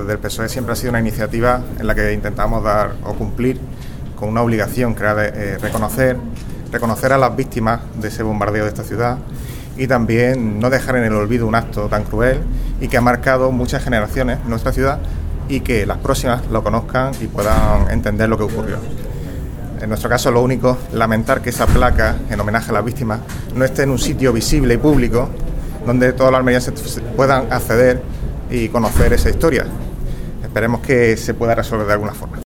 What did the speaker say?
Desde el PSOE siempre ha sido una iniciativa en la que intentamos dar o cumplir con una obligación que era de reconocer a las víctimas de ese bombardeo de esta ciudad y también no dejar en el olvido un acto tan cruel y que ha marcado muchas generaciones en nuestra ciudad y que las próximas lo conozcan y puedan entender lo que ocurrió. En nuestro caso, lo único, lamentar que esa placa en homenaje a las víctimas no esté en un sitio visible y público donde todos los almerienses puedan acceder y conocer esa historia. Esperemos que se pueda resolver de alguna forma.